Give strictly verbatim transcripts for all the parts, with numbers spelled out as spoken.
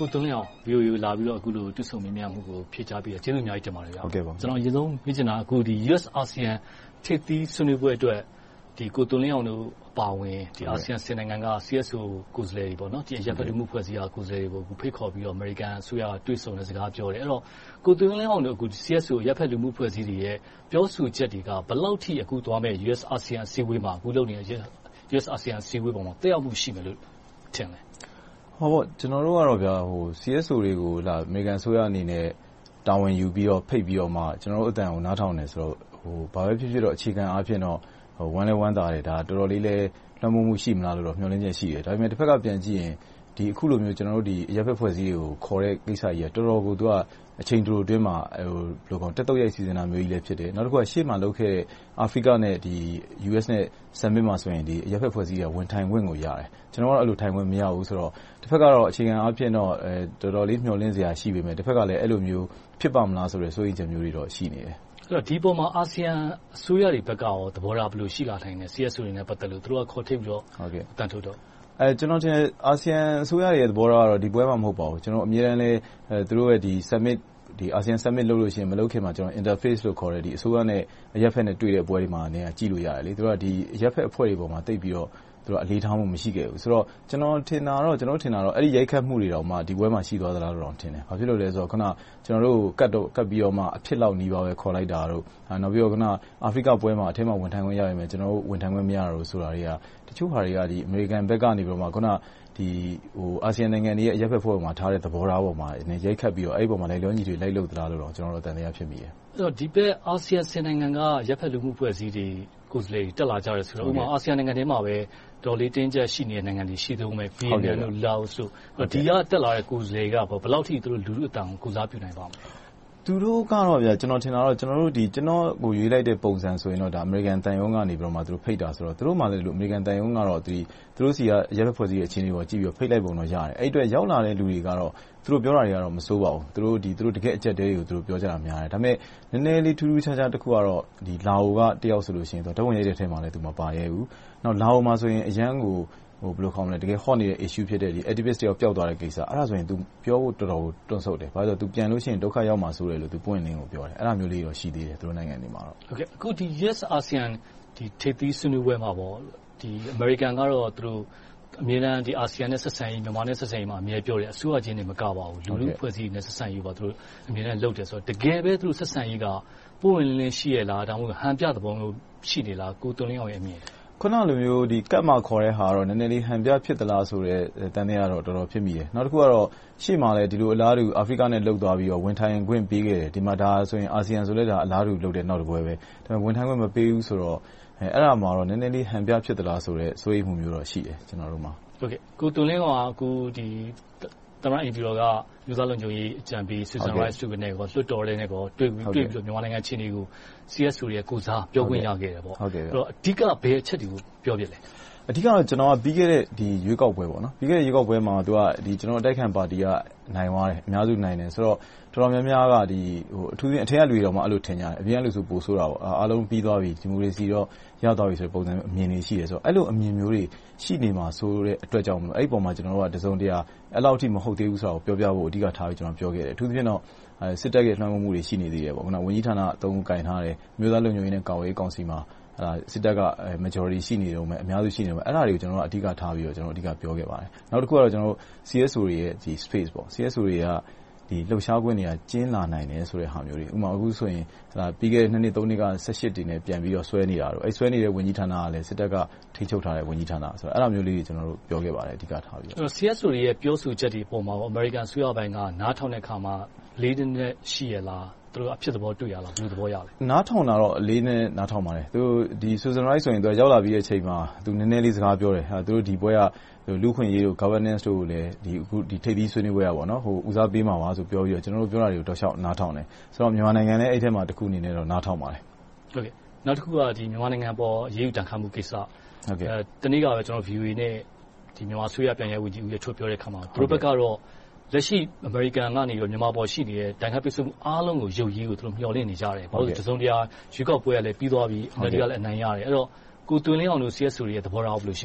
သွန်းလင်းအောင် ဗီအိုအေ လာပြီးတော့အခုလိုတွေ့ဆုံမေးမြန်းမှုကိုဖြေကြားပြီးကျေးဇူးအများကြီးတင်ပါတယ်ဗျာဟုတ်ကဲ့ပါကျွန်တော်အရင်ဆုံးမေးချင်တာအခုဒီ U S ASEAN ထိပ်သီးဆွေးနွေးပွဲအတွက်ဒီကိုသွန်းလင်းအောင်တို့အပါအဝင်ဒီ ASEAN စင်နိုင်ငံက C S O ကိုယ်စားလှယ်တွေပေါ့နော်ဒီအရပ်ဘက်လူမှုဖွဲ့စည်းရာကိုယ်စားလှယ်တွေကိုဖိတ်ခေါ်ပြီးတော့ American အစိုးရတွေ့ဆုံတဲ့စကားပြောတယ်အဲ့တော့ကိုသွန်းလင်းအောင်တို့အခု C S O ရပ်ဘက်လူမှုဖွဲ့စည်းတွေရဲ့ပြောဆိုချက်တွေကဘယ်လောက်ထိအခုသွားမဲ့ U S ASEAN အစည်းအဝေးမှာအခုလုပ်နေတဲ့ U S ASEAN အစည်းအဝေးပေါ်မှာတက်ရောက်မှုရှိမယ်လို့ထင်တယ်ဟောပေါ့ကျွန်တော်တို့ကတော့ဗျာဟို C S O တွေကိုလာအမေရိကန်ဆိုရအနေနဲ့တာဝန်ယူပြီးတော့ဖိတ်ပြီးတော့မှကျွန်တော်တို့အတန်ကိုနားထောင်နေဆိုတော့ဟိုဘာပဲဖြစ်ဖြစ်တော့အခြေခံအားဖြင့်တော့ဟိုဝမ်းလဲဝမ်းသာတယ်ဒါတော်တော်လေးလဲလွှမ်းမိုးမှုရှိမလားလို့တော့မျှော်လင့်ချက်ရှိတယ်ဒါပေမဲ့တစ်ဖက်ကပြန်ကြည့်ရင်ဒီအခုလိုမျိုးကျွန်တော်တို့ဒီရပ်ဘက်ဖွဲ့စည်းတွေကိုခေါ်တဲ့ကိစ္စကြီးကတော်တော်ကိုသူကအချိန်တိုအတွင်းမှာဟိုဘယ်လိုကောင်တက်တော့ရိုက်စီစဉ်တာမျိုးကြီးလည်းဖြစ်တယ်နောက်တစ်ခုကရှေ့မှာလုပ်ခဲ့တဲ့အာဖရိကနဲ့ဒီ U S နဲ့ Summit မှာဆိုရင်ဒီရပ်ဘက်ဖွဲ့စည်းတွေကဝန်ထိုင်ခွင့်ကိုရတယ်ကျွန်တော်ကတော့အဲ့လိုထိုင်ခွင့်မရဘူးဆိုတော့တစ်ဖက်ကတော့အခြေခံအားဖြင့်တော့အဲတော်တော်လေးမျှော်လင့်စရာရှိပေမဲ့တစ်ဖက်ကလည်းအဲ့လိုမျိုးဖြစ်ပါမလားဆိုတဲ့စိုးရိမ်ချက်မျိုးတွေတော့ရှိနေတယ်အဲ့တော့ဒီပေါ်မှာအာဆီယံအစိုးရတွေဘက်ကရောသဘောထားဘယ်လိုရှိလာနိုင်လဲ C S O တွေနဲ့ပတ်သက်လို့သူတို့ကခေါ်ထိပ်ပြီးတော့ဟုတ်ကဲ့တန်ထုတ်တော့အဲကျွန်တော်ထင်အာဆီယံအစိုးရရဲ့သဘောထားကတော့ဒီပွဲမှာမဟုတ်ပါဘူးကျွန်တော်အမြဲတမ်းလဲအဲသူတို့ရဲ့ဒီ summit ဒီ ASEAN Summit လုပ်လို့ရှိရင်မလုပ်ခင်မှာကျွန်တော် interface လို့ခေါ်တဲ့ဒီအစိုးရနဲ့အရက်ဖက်နဲ့တွေ့တဲ့ပွဲတွေမှာနေကြည့်လို့ရတယ်လေသူတို့ကဒီအရက်ဖက်အဖွဲ့တွေပေါ်မှာတိတ်ပြီးတော့သူတို့အလေးထားမှုမရှိခဲ့ဘူးဆိုတော့ကျွန်တော်ထင်တာတော့ကျွန်တော်ထင်တာတော့အဲ့ဒီရိုက်ခတ်မှုတွေတောင်မှဒီပွဲမှာရှိသွားသလားလို့တော့ထင်တယ်။ဘာဖြစ်လို့လဲဆိုတော့ခုနကျွန်တော်တို့ကတ်တော့ကတ်ပြီးတော့မှအဖြစ်လောက်နီးပါပဲခေါ်လိုက်တာတို့နောက်ပြီးတော့ခုနအာဖရိကပွဲမှာအထက်မှာဝန်ထမ်းခွင့်ရရမယ်ကျွန်တော်တို့ဝန်ထမ်းခွင့်မရတော့ဆိုတာတွေကတချို့ဟာတွေကဒီအမေရိကန်ဘက်ကနေပြီးတော့မှခုနဒီဟိုအာဆီယံနိုင်ငံတွေရဲ့အရက်ဖက်ဖွဲ့မှာထားတဲ့သဘောထားပေါ်မှာနည်းရိုက်ခတ်ပြီးတော့အဲ့ဒီပေါ်မှာလည်းလွန်ကြီးတွေလိုက်လုပ်သလားလို့တော့ကျွန်တော်တို့တန်တရားဖြစ်မိတယ်။အဲ့တော့ဒီဘက်အာဆီယံစင်နိုင်ငံကရက်ဖက်လူမှုဖွဲ့စည်းတွေကိုယ်စားလှယ်တက်လာကြတယ်ဆိုတော့ဥပမာအာဆီယံနိုင်ငံထဲမှာပဲဒေါ်လေးတင်းကျပ်ရှိနေတဲ့နိုင်ငံတွေရှိသေးမယ်ဗီယက်နမ်တို့လာအိုတို့ဒီကတက်လာတဲ့ကိုယ်စားလှယ်ကဘယ်လောက်ထိသူတို့လူလူအတန်ကိုကိုစားပြုနိုင်ပါ့မလဲသူတို့ကတော့ဗျာကျွန်တော်ထင်တာတော့ကျွန်တော်တို့ဒီကျွန်တော်ကိုရွေးလိုက်တဲ့ပုံစံဆိုရင်တော့ဒါအမေရိကန်တန်ယုံကနေပြီးတော့မှသူတို့ဖိတ်တာဆိုတော့သူတို့မှလည်းလို့အမေရိကန်တန်ယုံကတော့ဒီသူတို့စီကရက်ဖက်ဖွဲ့စည်းရဲ့အခြေအနေပေါ်ကြည့်ပြီးတော့ဖိတ်လိုက်ပုံတော့ရတယ်အဲ့အတွက်ရောက်လာတဲ့လူတွေကတော့သူတို့ပြောတာတွေကတော့မစိုးပါဘူးသူတို့ဒီသူတို့တကယ်အကျက်တဲတွေကိုသူတို့ပြောကြတာများတယ်ဒါပေမဲ့နည်းနည်းလေးထူးထူးခြားခြားတစ်ခုကတော့ဒီလာအိုကတယောက်ဆိုလို့ရှိရင်တော့တဝန်ရိုက်တဲ့ထဲမှာလည်းသူမပါရဲဘူးနောက်လာအိုမှာဆိုရင်အရန်ကိုဟိုဘယ်လိုခေါ်မလဲတကယ် hot နေတဲ့ issue ဖြစ်တဲ့ဒီ activist တယောက်ပျောက်သွားတဲ့ကိစ္စအဲ့ဒါဆိုရင် तू ပြောဖို့တော်တော်တွန့်ဆုတ်တယ်ဘာလို့လဲဆိုတော့ तू ပြန်လို့ရှိရင်ဒုက္ခရောက်မှာဆိုတယ်လို့ तू ပွင့်လင်းကိုပြောတယ်အဲ့ဒါမျိုးလေးတော့ရှိသေးတယ်သူတို့နိုင်ငံတွေမှာတော့ဟုတ်ကဲ့အခုဒီ Yes ASEAN ဒီထိပ်သီးဆွေးနွေးပွဲမှာပေါ့ဒီ American ကတော့သူတို့အမြဲတမ်းဒီ ASEAN နဲ့ဆက်ဆံရေးမြန်မာနဲ့ဆက်ဆံရေးမှာအမြဲပြောတယ်အစိုးရချင်းတွေမကပါဘူးလူလူဖွဲ့စည်းနဲ့ဆက်ဆံရေးပါသူတို့အမြဲတမ်းလုပ်တယ်ဆိုတော့တကယ်ပဲသူတို့ဆက်ဆံရေးကပုံဝင်လင်းရှိရလားဒါမှမဟုတ်ဟန်ပြသဘောမျိုးရှိနေလားကိုသွန်းလင်းအောင်ရဲ့အမြင်ခုနလိုမျိုးဒီကတ်မှာခေါ်တဲ့ဟာတော့နည်းနည်းလေးဟန်ပြဖြစ်သလားဆိုတဲ့တန်တရားတော့တော်တော်ဖြစ်မိတယ်နောက်တစ်ခုကတော့ရှေ့မှာလည်းဒီလိုအလားတူအာဖရိကနဲ့လှုပ်သွားပြီးတော့ဝန်ထိုင်ခွင့်ပေးခဲ့တယ်ဒီမှာဒါဆိုရင်အာဆီယံဆိုလည်းဒါအလားတူလှုပ်တဲ့နောက်တစ်ပွဲပဲဒါပေမဲ့ဝန်ထိုင်ခွင့်မပေးဘူးဆိုတော့အဲအဲ့ဒါမှာတော့နည်းနည်းလေးဟန်ပြဖြစ်သလားဆိုတဲ့စိုးရိမ်မှုမျိုးတော့ရှိတယ်ကျွန်တော်တို့မှာဟုတ်ကဲ့ကိုသွန်းလင်းကအခုဒီသမ္မတအင်ဂျီရောကလူသားလုံခြုံရေးအကြံပေး Susan Rice တို့နဲ့ကောလွှတ်တော်တဲ့နဲ့ကောတွေ့ပြီးတွေ့ပြီးတော့မြန်မာနိုင်ငံချင်းတွေကို C S O ရဲ့ကိုစားပြောခွင့်ရခဲ့တယ်ပေါ့အဲ့တော့အဓိကဘယ်အချက်တွေကိုပြောပြလဲအဓိကတော့ကျွန်တော်ကပြီးခဲ့တဲ့ဒီရွေးကောက်ပွဲပေါ့နော်ပြီးခဲ့တဲ့ရွေးကောက်ပွဲမှာသူကဒီကျွန်တော်အတိုက်ခံပါတီကနိုင်သွားတယ်အများစုနိုင်တယ်ဆိုတော့တော်တော်များများကဒီဟိုအထူးသဖြင့်အထက်ကလူတွေတော့မှအဲ့လိုထင်ကြတယ်အပြင်ကလူဆိုပိုဆိုးတာပေါ့အားလုံးပြီးသွားပြီဒီမိုကရေစီတော့ရောက်သွားပြီဆိုတဲ့ပုံစံအမြင်တွေရှိတယ်ဆိုတော့အဲ့လိုအမြင်မျိုးတွေရှိနေမှာဆိုတဲ့အတွက်ကြောင့်မလို့အဲ့ဒီပုံမှာကျွန်တော်တို့ကတစုံတရာအဲ့လောက်ထိမဟုတ်သေးဘူးဆိုတော့ပြောပြဖို့အဓိကထားပြီးကျွန်တော်ပြောခဲ့တယ်အထူးသဖြင့်တော့စစ်တပ်ရဲ့လွှမ်းမိုးမှုတွေရှိနေသေးတယ်ပေါ့ခုနဝန်ကြီးဌာနအသုံးကိုကင်ထားတယ်မြို့သားလုံခြုံရေးနဲ့ကာကွယ်ရေးကောင်စီမှာအဲ့ဒါစစ်တပ်က majority ရှိနေတော့မယ်အများစုရှိနေတော့မယ်အဲ့ဒါတွေကိုကျွန်တော်တို့အဓိကထားပြီးတော့ကျွန်တော်အဓိကပြောခဲ့ပါတယ်နောက်တစ်ခုကတော့ကျွန်တော်တို့ C S O တွေရဲ့ဒီ space ပေါ့ C S O တွေကဒီလှုပ်ရှားခွင့်တွေကကျင်းလာနိုင်တယ်ဆိုတဲ့ဟာမျိုးတွေဥပမာအခုဆိုရင်ဒါပြီးခဲ့တဲ့နှစ်နှစ်သုံးနှစ်ကဆယ်ရှစ်တင်နဲ့ပြန်ပြီးတော့ဆွဲနေတာတော့အဲ့ဆွဲနေတဲ့ဝန်ကြီးဌာနကလည်းစစ်တပ်ကထိန်းချုပ်ထားတဲ့ဝန်ကြီးဌာနဆိုတော့အဲ့လိုမျိုးလေးတွေကျွန်တော်တို့ပြောခဲ့ပါတယ်အဓိကထားပြီးတော့ C S O တွေရဲ့ပြောဆိုချက်တွေပုံမှာပေါ့ American ဆွေးရပိုင်းကနားထောင်တဲ့အခါမှာလေးနဲ့ရှိရလားသူတို့အဖြစ်သဘောတွေ့ရလားဘယ်လိုသဘောရလဲနားထောင်တာတော့အလေးနဲ့နားထောင်ပါတယ်သူဒီ Susan Rice ဆိုရင်သူရောက်လာပြီးတဲ့အချိန်မှာသူနည်းနည်းလေးစကားပြောတယ်ဟာသူတို့ဒီပွဲကလူခွင့်ရေးတို့ governance တို့ကိုလည်းဒီအခုဒီထိပ်သီးဆွေးနွေးပွဲရပါတော့ဟိုဦးစားပေးမှာပါဆိုပြောပြီးတော့ကျွန်တော်တို့ပြောတာတွေကိုတော့ရှောက်နားထောင်တယ်ဆိုတော့မြန်မာနိုင်ငံလည်းအဲ့ထဲမှာတစ်ခုအနေနဲ့တော့နားထောင်ပါတယ်ဟုတ်ကဲ့နောက်တစ်ခုကဒီမြန်မာနိုင်ငံပေါ်အရေးယူတန်ခတ်မှုကိစ္စဟုတ်ကဲ့အဲတနေ့ကပဲကျွန်တော် V O A နဲ့ဒီမြန်မာဆွေးရပြန်ရဲဝန်ကြီးဦးရထုတ်ပြောတဲ့ခါမှာသူတို့ဘက်ကတော့လက်ရှိ American ကနေပြီးမြန်မာပေါ်ရှိနေတဲ့တန်ခတ်ပိတ်ဆို့မှုအားလုံးကိုရုပ်ရည်ကိုသူတို့မျှော်လင့်နေကြတယ်ဘာလို့လဲတစုံတရာရွေးကောက်ပွဲကလည်းပြီးသွားပြီး American ကလည်းအနိုင်ရတယ်အဲ့တော့ကိုသွင်းလင်းအောင်တို့ C S O တွေရဲ့သဘောထားဘယ်လိုရှိပါလဲ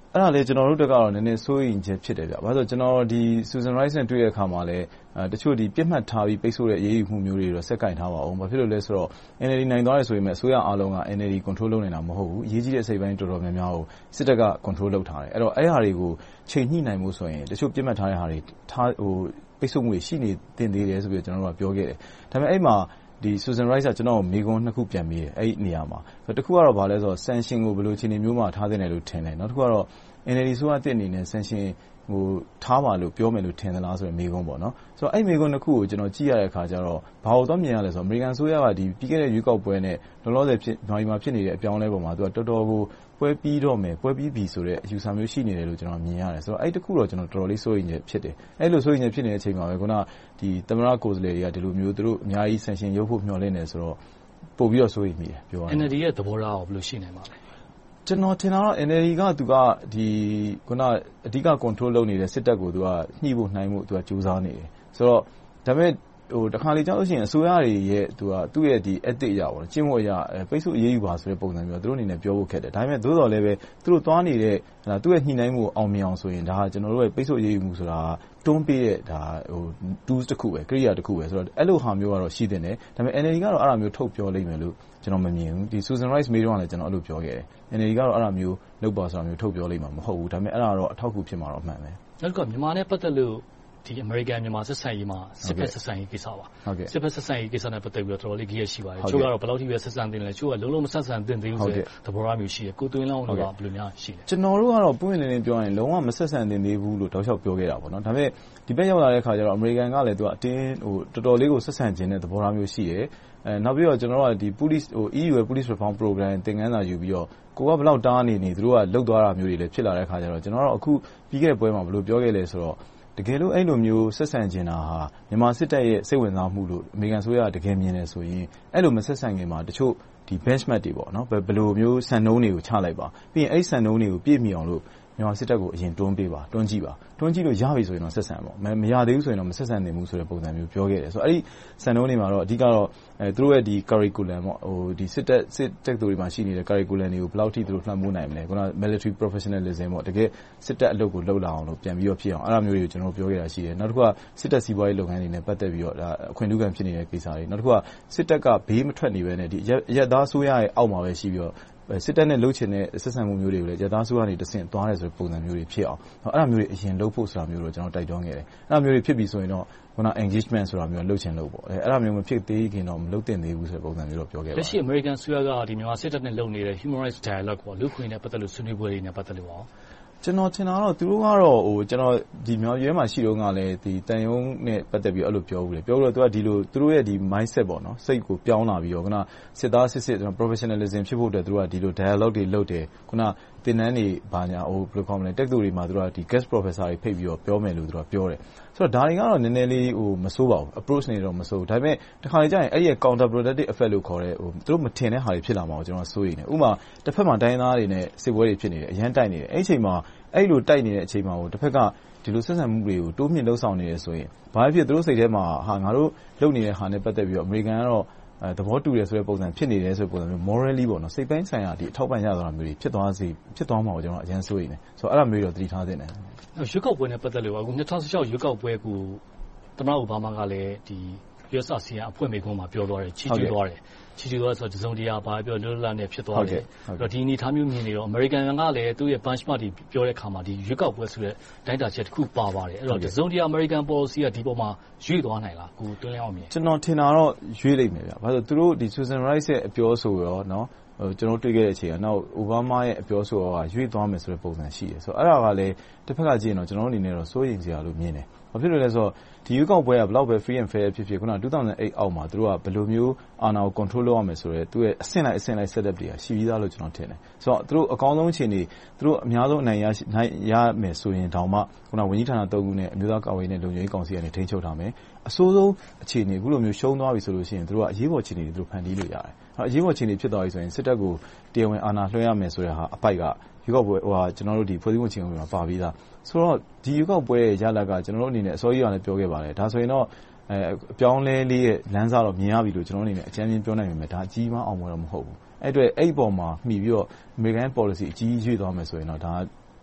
အဲ့ဒါလေကျွန်တော်တို့တက်ကတော့နည်းနည်းစိုးရိမ်ချက်ဖြစ်တယ်ဗျ။ဘာလို့ကျွန်တော်ဒီ Susan Rice နဲ့တွေ့တဲ့အခါမှာလည်းတချို့ဒီပြစ်မှတ်ထားပြီးပိတ်ဆို့တဲ့အရေးယူမှုမျိုးတွေတော့ဆက်ကင်ထားပါအောင်။ဘာဖြစ်လို့လဲဆိုတော့ N L D နိုင်သွားတယ်ဆိုရင်အစိုးရအားလုံးက N L D control လုပ်နေတာမဟုတ်ဘူး။အရေးကြီးတဲ့အစိတ်ပိုင်းတော်တော်များများကိုစစ်တပ်က control လုပ်ထားတယ်။အဲ့တော့အဲ့ဟာတွေကိုချိန်ညှိနိုင်မှုဆိုရင်တချို့ပြစ်မှတ်ထားတဲ့ဟာတွေထားဟိုပိတ်ဆို့မှုရှိနေတင်သေးတယ်ဆိုပြီးကျွန်တော်တို့ကပြောခဲ့တယ်။ဒါပေမဲ့အဲ့မှာဒီ Susan Rice ကကျွန်တော်မိကွန်းနှစ်ခုပြန်ပြီးတယ်အဲ့ဒီနေရာမှာတစ်ခုကတော့ဗာလဲဆိုတော့ sanction ကိုဘယ်လိုအခြေအနေမျိုးမှာထားသင့်တယ်လို့ထင်တယ်နောက်တစ်ခုကတော့ N L D ဆိုတဲ့အသစ်အနေနဲ့ sanction ဟိုထားပါလို့ပြောမယ်လို့ထင်သလားဆိုတဲ့မိကွန်းပေါ့နော်ဆိုတော့အဲ့မိကွန်းနှစ်ခုကိုကျွန်တော်ကြည့်ရတဲ့အခါကျတော့ဘာလို့တော့မြင်ရလဲဆိုတော့ American ဆိုရကဒီပြီးခဲ့တဲ့ရွေးကောက်ပွဲနဲ့လောလောဆယ်ဖြစ်ဘာဒီမှာဖြစ်နေတဲ့အပြောင်းအလဲပေါ်မှာသူကတော်တော်ကိုပွဲပြီးတော့မယ်ပွဲပြီးပြီဆိုတဲ့အယူဆမျိုးရှိနေတယ်လို့ကျွန်တော်မြင်ရတယ်ဆိုတော့အဲ့တခုတော့ကျွန်တော်တော်တော်လေးစိုးရိမ်နေဖြစ်တယ်အဲ့လိုစိုးရိမ်နေဖြစ်နေတဲ့အချိန်မှာပဲခုနဒီသမရကိုယ်စားလှယ်တွေကဒီလိုမျိုးသူတို့အများကြီး sanction ရုပ်ဖို့မျှော်လင့်နေဆိုတော့ပို့ပြီးတော့စိုးရိမ်မိတယ်ပြောရရင် N L D ရဲ့သဘောထားကိုဘယ်လိုရှိနေမှာလဲကျွန်တော်ထင်တာတော့ N L D ကသူကဒီခုနအဓိက control လုပ်နေတဲ့စစ်တပ်ကိုသူကညှိဖို့နှိုင်းဖို့သူကကြိုးစားနေတယ်ဆိုတော့ဒါပေမဲ့ဟိုတခါလေကြောက်လို့ရှိရင်အစိုးရတွေရဲ့သူကသူ့ရဲ့ဒီ ethic အရာပေါ့ကျင့်ဝတ်အရာပိတ်ဆို့အရေးယူပါဆိုတဲ့ပုံစံမျိုးသူတို့အနေနဲ့ပြောဖို့ခက်တယ်ဒါပေမဲ့သို့တော်လည်းပဲသူတို့သွားနေတဲ့သူ့ရဲ့ညှိနှိုင်းမှုအောင်မြင်အောင်ဆိုရင်ဒါကကျွန်တော်တို့ရဲ့ပိတ်ဆို့အရေးယူမှုဆိုတာတွန်းပေးတဲ့ဒါဟို tools တစ်ခုပဲကိရိယာတစ်ခုပဲဆိုတော့အဲ့လိုဟာမျိုးကတော့ရှိတဲ့တယ်ဒါပေမဲ့ N L D ကတော့အဲ့လိုမျိုးထုတ်ပြောလိမ့်မယ်လို့ကျွန်တော်မမြင်ဘူးဒီ Susan Rice မေးတော့လည်းကျွန်တော်အဲ့လိုပြောခဲ့တယ် N L D ကတော့အဲ့လိုမျိုးလုပ်ပါဆိုတာမျိုးထုတ်ပြောလိမ့်မှာမဟုတ်ဘူးဒါပေမဲ့အဲ့ဒါတော့အထောက်အကူဖြစ်မှာတော့အမှန်ပဲနောက်ကမြန်မာနဲ့ပတ်သက်လို့ဒီ American မြန်မာဆက်ဆံရေးမှာစစ်ဖက်ဆက်ဆံရေးကိစ္စပါစစ်ဖက်ဆက်ဆံရေးကိစ္စနဲ့ပတ်သက်ပြီးတော့တော်တော်လေးကြီးရရှိပါတယ်ချို့ကတော့ဘယ်လောက်ထိပဲဆက်ဆံတင်လဲချို့ကလုံးလုံးမဆက်ဆံတင်သေးဘူးဆိုတဲ့သဘောထားမျိုးရှိတယ်ကိုသွင်းလောင်းတို့ကဘယ်လိုများရှိလဲကျွန်တော်တို့ကတော့ပွင့်လင်းလင်းပြောရင်လုံးဝမဆက်ဆံတင်သေးဘူးလို့တောက်လျှောက်ပြောခဲ့တာပေါ့နော်ဒါပေမဲ့ဒီဘက်ရောက်လာတဲ့အခါကျတော့ American ကလည်းသူကအတင်းဟိုတော်တော်လေးကိုဆက်ဆံခြင်းတဲ့သဘောထားမျိုးရှိတယ်အဲနောက်ပြီးတော့ကျွန်တော်တို့ကဒီ police ဟို E U ရဲ့ police reform program သင်ခန်းစာယူပြီးတော့ကိုကဘယ်လောက်တားနေနေသူတို့ကလှုပ်သွားတာမျိုးတွေလည်းဖြစ်လာတဲ့အခါကျတော့ကျွန်တော်တို့အခုပြီးခဲ့တဲ့ပွဲမှာဘယ်လိုပြောခဲ့လဲဆိုတော့တကယ်လို့အဲ့လိုမျိုးဆက်ဆံကျင်တာဟာမြန်မာစစ်တပ်ရဲ့စိတ်ဝင်စားမှုလို့အမေရိကန်ဆိုရတကယ်မြင်နေဆိုရင်အဲ့လိုမဆက်ဆံခင်မှာတချို့ဒီ benchmark တွေပေါ့နော်ဘယ်လိုမျိုးစံနှုန်းတွေကိုချလိုက်ပါပြီးရင်အဲ့စံနှုန်းတွေကိုပြည့်မီအောင်လို့မြန်မာစစ်တပ်ကိုအရင်တွန်းပေးပါတွန်းကြည့်ပါတွန်းကြည့်လို့ရပြီဆိုရင်တော့ဆက်ဆံပေါ့မရသေးဘူးဆိုရင်တော့မဆက်ဆံနိုင်ဘူးဆိုတဲ့ပုံစံမျိုးပြောခဲ့တယ်ဆိုတော့အဲ့ဒီစံနှုန်းတွေမှာတော့အဓိကတော့အဲသူတို့ရဲ့ဒီ curriculum ပေါ့ဟိုဒီစစ်တပ်စစ်တပ်တွေမှာရှိနေတဲ့ curriculum တွေကိုဘယ်လောက်ထိသူတို့လွှမ်းမိုးနိုင်မလဲခုန military professionalism ပေါ့တကယ်စစ်တပ်အလုပ်ကိုလုပ်လာအောင်လို့ပြန်ပြီးတော့ဖြစ်အောင်အဲ့လိုမျိုးတွေကိုကျွန်တော်ပြောခဲ့တာရှိတယ်နောက်တစ်ခုကစစ်တပ်စီးပွားရေးလုပ်ငန်းတွေနဲ့ပတ်သက်ပြီးတော့ဒါအခွင့်အရေးဖြစ်နေတဲ့ကိစ္စတွေနောက်တစ်ခုကစစ်တပ်ကဘေးမထွက်နေပဲနဲ့ဒီရက်သားဆိုးရရဲ့အောက်မှာပဲရှိပြီးတော့စစ်တပ်နဲ့လှုပ်ချင်တဲ့ဆက်ဆံမှုမျိုးတွေကိုလည်းရသားဆိုးကနေတဆင့်သွားတယ်ဆိုတဲ့ပုံစံမျိုးတွေဖြစ်အောင်အဲ့လိုမျိုးတွေအရင်လုပ်ဖို့ဆိုတာမျိုးတော့ကျွန်တော်တိုက်တွန်းခဲ့တယ်အဲ့လိုမျိုးတွေဖြစ်ပြီးဆိုရင်တော့ခုန engagement ဆိုတာမျိုးလှုပ်ချင်လို့ပေါ့အဲ့လိုမျိုးမဖြစ်သေးခင်တော့မလုပ်သင့်သေးဘူးဆိုတဲ့ပုံစံမျိုးတော့ပြောခဲ့ပါတယ်လက်ရှိ American ဆိုရကဒီမြန်မာစစ်တပ်နဲ့လုပ်နေတဲ့ human rights dialogue ပေါ့လူ့ခွင့်နဲ့ပတ်သက်လို့ဆွေးနွေးပွဲတွေနဲ့ပတ်သက်လို့ပေါ့ကျွန်တော်ထင်တာတော့သူတို့ကတော့ဟိုကျွန်တော်ဒီမြောက်ရဲမှာရှိတော့ကလည်းဒီတန်ယုံနဲ့ပတ်သက်ပြီးအဲ့လိုပြောဘူးလေပြောလို့သူကဒီလိုသူတို့ရဲ့ဒီ mindset ပေါ့နော်စိတ်ကိုပြောင်းလာပြီးတော့ခုနစစ်သားစစ်စစ် professionalism ဖြစ်ဖို့အတွက်သူတို့ကဒီလို dialogue တွေလုပ်တယ်ခုနသင်တန်းတွေဘာညာဟိုဘယ်လိုခေါ်မလဲတက်သူတွေမှာသူတို့ကဒီ guest professor တွေဖိတ်ပြီးတော့ပြောမယ်လို့သူတို့ကပြောတယ်ဆိုတော့ဒါတွေကတော့နည်းနည်းလေးဟိုမစိုးပါဘူး approach နေတော့မစိုးဒါပေမဲ့တခါလေကြာရင်အဲ့ဒီ counter productive effect လို့ခေါ်တဲ့ဟိုသူတို့မထင်တဲ့ဟာတွေဖြစ်လာမှာကိုကျွန်တော်စိုးရိမ်တယ်ဥပမာတစ်ဖက်မှာတိုင်းသားတွေနဲ့စစ်ပွဲတွေဖြစ်နေတယ်အရန်တိုက်နေတယ်အဲ့ဒီအချိန်မှာအဲ့လိုတိုက်နေတဲ့အချိန်မှာဟိုတစ်ဖက်ကဒီလိုဆက်ဆံမှုတွေကိုတိုးမြင့်လှုပ်ဆောင်နေတယ်ဆိုရင်ဘာဖြစ်သူတို့စိတ်ထဲမှာဟာငါတို့လုပ်နေတဲ့ဟာနဲ့ပတ်သက်ပြီးတော့အမေရိကန်ကတော့အဲသဘောတူတယ်ဆိုတဲ့ပုံစံဖြစ်နေတယ်ဆိုတဲ့ပုံစံမျိုး morally ပေါ့နော်စိတ်ပိုင်းဆိုင်ရာဒီအထောက်ပံ့ရသွားတာမျိုးတွေဖြစ်သွားစေဖြစ်သွားမှာကိုကျွန်တော်အရင်စိုးရိမ်တယ်ဆိုတော့အဲ့လိုမျိုးတော့သတိထားသင့်တယ်ရွေးကောက်ပွဲနဲ့ပတ်သက်လို့အခု၂၀၁၆ရွေးကောက်ပွဲကိုသမ္မတအိုဘားမားကလည်းဒီ U S A S E A N အဖွဲ့မိန့်ခွန်းမှာပြောသွားတယ်ချီးကျူးသွားတယ်ချီးကျူးသွားဆိုတော့တစုံတရာဘာပြောလွတ်လပ်နဲ့ဖြစ်သွားတယ်အဲ့တော့ဒီအနေထားမျိုးမြင်နေတော့ American ကလည်းသူ့ရဲ့ benchmark တွေပြောတဲ့အခါမှာဒီရွေးကောက်ပွဲဆိုတဲ့တိုင်းတာချက်တစ်ခုပါပါတယ်အဲ့တော့တစုံတရာ American policy ကဒီပေါ်မှာရွေ့သွားနိုင်လားကိုတွင်းလင်းအောင်မြင်ကျွန်တော်ထင်တာတော့ရွေ့လိမ့်မယ်ဗျဘာလို့သူတို့ဒီ Susan Rice ရဲ့အပြောဆိုရောနော်ဟိုကျွန်တော်တွေ့ခဲ့တဲ့အချိန်ကနောက်အိုဘားမားရဲ့အပြောဆိုရောကရွေ့သွားမယ်ဆိုတဲ့ပုံစံရှိတယ်ဆိုတော့အဲ့ဒါကလည်းတစ်ဖက်ကကြည့်ရင်တော့ကျွန်တော်အနေနဲ့တော့စိုးရိမ်စရာလို့မြင်တယ်ဘာဖြစ်လို့လဲဆိုတော့ဒီရွေးကောက်ပွဲကဘယ်လောက်ပဲ free and fair ဖြစ်ဖြစ်ခုနtwo thousand eightအောက်မှာသူတို့ကဘယ်လိုမျိုးအာဏာကို control လုပ်ရမယ်ဆိုတော့သူရဲ့အဆင့်လိုက်အဆင့်လိုက် setup တွေကရှိပြီးသားလို့ကျွန်တော်ထင်တယ်ဆိုတော့သူတို့အကောင်းဆုံးအခြေအနေသူတို့အများဆုံးအနိုင်ရနိုင်ရမယ်ဆိုရင်တောင်မှခုနဝန်ကြီးဌာနသုံးခုနဲ့အမျိုးသားကာကွယ်ရေးနဲ့လုံခြုံရေးကောင်စီကနေထိန်းချုပ်ထားမယ်အဆိုးဆုံးအခြေအနေအခုလိုမျိုးရှုံးသွားပြီဆိုလို့ရှိရင်သူတို့ကအရေးပေါ်အခြေအနေတွေသူတို့ဖန်တီးလို့ရတယ်အဲ့အရေးပေါ်အခြေအနေဖြစ်သွားပြီဆိုရင်စစ်တပ်ကိုတရားဝင်အာဏာလွှဲရမယ်ဆိုတဲ့ဟာအပိုက်ကရွေးကောက်ပွဲဟိုဟာကျွန်တော်တို့ဒီဖွဲ့စည်းပုံအခြေခံဥပဒေမှာပါပြီးသားဆိုတော့ဒီရွေးကောက်ပွဲရဲ့ရလဒ်ကကျွန်တော်တို့အနေနဲ့အစောကြီးကလည်းပြောခဲ့ပါတယ်ဒါဆိုရင်တော့အဲအပြောင်းလဲလေးရဲ့လမ်းစာတော့မြင်ရပြီလို့ကျွန်တော်အနေနဲ့အကြမ်းဖျင်းပြောနိုင်ပေမဲ့ဒါအကြီးမားအောင်မတော့မဟုတ်ဘူးအဲ့အတွက်အဲ့ပေါ်မှာမှီပြီးတော့ American policy အကြီးကြီးရွေ့သွားမယ်ဆိုရင်တော့ဒါ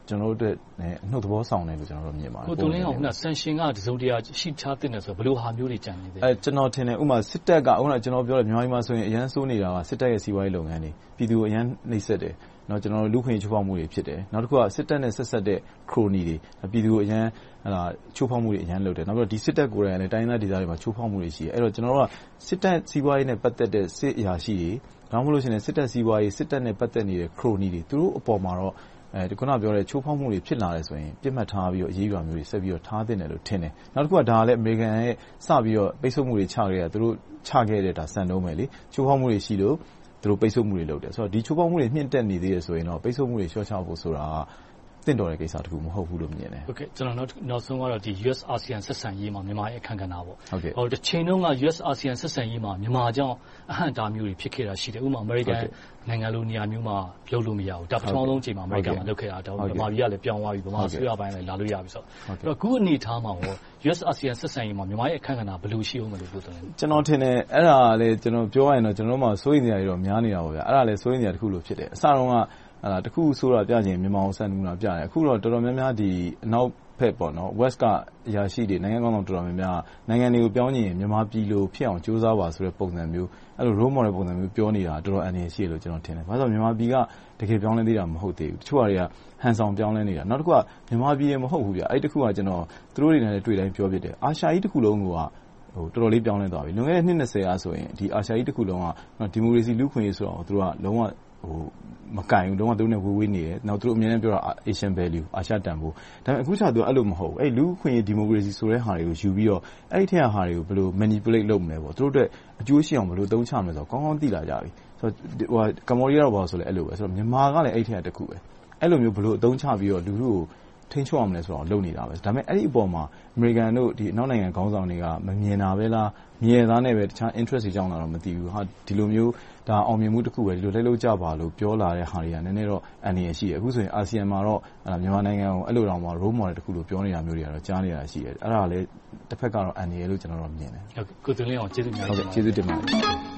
ကျွန်တော်တို့နဲ့အနှုတ်သဘောဆောင်တယ်လို့ကျွန်တော်တို့မြင်ပါတယ်ကိုသွန်လင်းအောင်ကဆန်ရှင်ကတစုံတရာရှိချတင်တယ်ဆိုဘယ်လိုဟာမျိုးတွေကြံနေတယ်အဲကျွန်တော်ထင်တယ်ဥမာစစ်တပ်ကဥမာကျွန်တော်ပြောတယ်မြန်မာပြည်မှာဆိုရင်အရန်စိုးနေတာကစစ်တပ်ရဲ့စီးပွားရေးလုပ်ငန်းတွေပြည်သူအရန်နှိပ်စက်တယ်နော်ကျွန်တော်တို့လူခွင့်ချိုးဖောက်မှုတွေဖြစ်တယ်နောက်တစ်ခုကစစ်တပ်နဲ့ဆက်ဆက်တဲ့ခရိုနီတွေပြည်သူအရန်ဟလာချိုးဖောက်မှုတွေအရန်လုပ်တယ်နောက်ပြီးတော့ဒီစစ်တပ်ကိုယ်တိုင်လည်းတိုင်းဒေသဒေသတွေမှာချိုးဖောက်မှုတွေရှိတယ်အဲ့တော့ကျွန်တော်တို့ကစစ်တပ်စီးပွားရေးနဲ့ပတ်သက်တဲ့စစ်အရာရှိတွေဒါမှမဟုတ်လို့ရှိရင်စစ်တပ်စီးပွားရေးစစ်တပ်နဲ့ပတ်သက်နေတဲ့ခရိုနီတွေသူတို့အပေါ်မှာတော့အဲဒီခုနပြောတဲ့ချိုးဖောက်မှုတွေဖြစ်လာတယ်ဆိုရင်ပြစ်မှတ်ထားပြီးတော့အရေးယူမှုတွေဆက်ပြီးတော့ထားသင့်တယ်လို့ထင်တယ်နောက်တစ်ခုကဒါလည်းအမေရိကန်ရဲ့စပြီးတော့ပိတ်ဆို့မှုတွေချခဲ့တာသူတို့ချခဲ့တဲ့ဒါစံနှုန်းပဲလေချိုးဖောက်မှုတွေရှိလို့သူတို့ပိတ်ဆို့မှုတွေလုပ်တယ်ဆိုတော့ဒီချိုးဖောက်မှုတွေမြင့်တက်နေသေးတယ်ဆိုရင်တော့ပိတ်ဆို့မှုတွေလျှော့ချဖို့ဆိုတာကတင့်တော်တဲ့ကိစ္စတခုမဟုတ်ဘူးလို့မြင်တယ်။ Okay ကျွန်တော်နောက်ဆုံးကတော့ဒီ U S ASEAN ဆက်ဆံရေးမှာမြန်မာရဲ့အခမ်းကဏ္ဍပေါ့။ဟုတ်ကဲ့။ဟိုတစ်ချိန်လုံးက U S ASEAN ဆက်ဆံရေးမှာမြန်မာကြောင့်အဟန့်တာမျိုးတွေဖြစ်ခဲ့တာရှိတယ်။ဥပမာ American နိုင်ငံလိုနေရာမျိုးမှာလုပ်လို့မရဘူး။ဒါပထမဆုံးအချိန်မှာ American မှာလုပ်ခဲ့တာတော့ဗမာပြည်ကလည်းပြောင်းသွားပြီဗမာဆွေးရပိုင်းလည်းလာလို့ရပြီဆိုတော့အဲ့တော့ခုအနေထားမှာဟော U S ASEAN ဆက်ဆံရေးမှာမြန်မာရဲ့အခမ်းကဏ္ဍဘယ်လိုရှိအောင်မလို့ပြောတယ်။ကျွန်တော်ထင်တယ်အဲ့ဒါလည်းကျွန်တော်ပြောရရင်တော့ကျွန်တော်တို့မှစိုးရိမ်နေရတော့များနေတာပေါ့ဗျာ။အဲ့ဒါလည်းစိုးရိမ်နေရတစ်ခုလို့ဖြစ်တယ်။အစတုန်းကအဲ့ဒါတခုဆိုတာပြခြင်းမြန်မာအောင်စံနူနာပြတယ်အခုတော့တော်တော်များများဒီအနောက်ဖက်ပေါ့နော် West ကအရာရှိတွေနိုင်ငံကောင်းဆောင်တော်တော်များများနိုင်ငံတွေကိုပြောင်းရင်မြန်မာပြည်လိုဖြစ်အောင်ကြိုးစားပါဆိုတဲ့ပုံစံမျိုးအဲ့လို role model ပုံစံမျိုးပြောနေတာတော်တော်အန္တရာယ်ရှိတယ်လို့ကျွန်တော်ထင်တယ်။ဘာလို့လဲဆိုတော့မြန်မာပြည်ကတကယ်ပြောင်းလဲသေးတာမဟုတ်သေးဘူး။တချို့ဟာတွေကဟန်ဆောင်ပြောင်းလဲနေတာနောက်တစ်ခုကမြန်မာပြည်ရဲ့မဟုတ်ဘူးဗျ။အဲ့ဒီတစ်ခုကကျွန်တော်သူတို့တွေနဲ့တွေ့တိုင်းပြောပြတယ်။အာရှကြီးတစ်ခုလုံးကဟိုတော်တော်လေးပြောင်းလဲသွားပြီ။လွန်ခဲ့တဲ့နှစ်၂၀အားဆိုရင်ဒီအာရှကြီးတစ်ခုလုံးကဒီမိုကရေစီလူ့ခွင့်ရေးဆိုတော့သူတို့ကလုံးဝဟိုမကင်ဘူးတော့သူတို့နဲ့ဝေးဝေးနေတယ်နောက်သူတို့အများနဲ့ပြောတာ Asian value အာရှတန်ဖိုးဒါပေမဲ့အခုကျတော့အဲ့လိုမဟုတ်ဘူးအဲ့လူခွင့်ရေးဒီမိုကရေစီဆိုတဲ့ဟာတွေကိုယူပြီးတော့အဲ့ဒီထက်ဟာတွေကိုဘယ်လို manipulate လုပ်မလဲပေါ့သူတို့အတွက်အကျိုးရှိအောင်ဘယ်လိုသုံးချမလဲဆိုတော့ကောင်းကောင်းသိလာကြပြီဆိုတော့ဟိုကမ္ဘောဒီးယားတော့ဘာဆိုလဲအဲ့လိုပဲဆိုတော့မြန်မာကလည်းအဲ့ဒီထက်တစ်ခုပဲအဲ့လိုမျိုးဘယ်လိုအသုံးချပြီးတော့လူလူကိုထိန်းချုပ်အောင်လဲဆိုတော့လုပ်နေတာပဲဒါပေမဲ့အဲ့ဒီအပေါ်မှာအမေရိကန်တို့ဒီအနောက်နိုင်ငံခေါင်းဆောင်တွေကမမြင်တာပဲလားမြင်သားနဲ့ပဲတခြား interest တွေကြောင်းလာတော့မသိဘူးဟာဒီလိုမျိုးဒါအောင်မြင်မှုတစ်ခုပဲဒီလိုလိုက်လို့ကြပါလို့ပြောလာတဲ့ဟာတွေကနည်းနည်းတော့အန္တရာယ်ရှိတယ်အခုဆိုရင်အာဆီယံမှာတော့မြန်မာနိုင်ငံကိုအဲ့လိုတောင်မှ role model တစ်ခုလို့ပြောနေတာမျိုးတွေကတော့ကြားနေရတာရှိတယ်အဲ့ဒါလည်းတစ်ဖက်ကတော့အန္တရာယ်လို့ကျွန်တော်တို့မြင်တယ်ဟုတ်ကိုသွန်လင်းအောင်ကျေးဇူးများဟုတ်ကဲ့ကျေးဇူးတင်ပါတယ်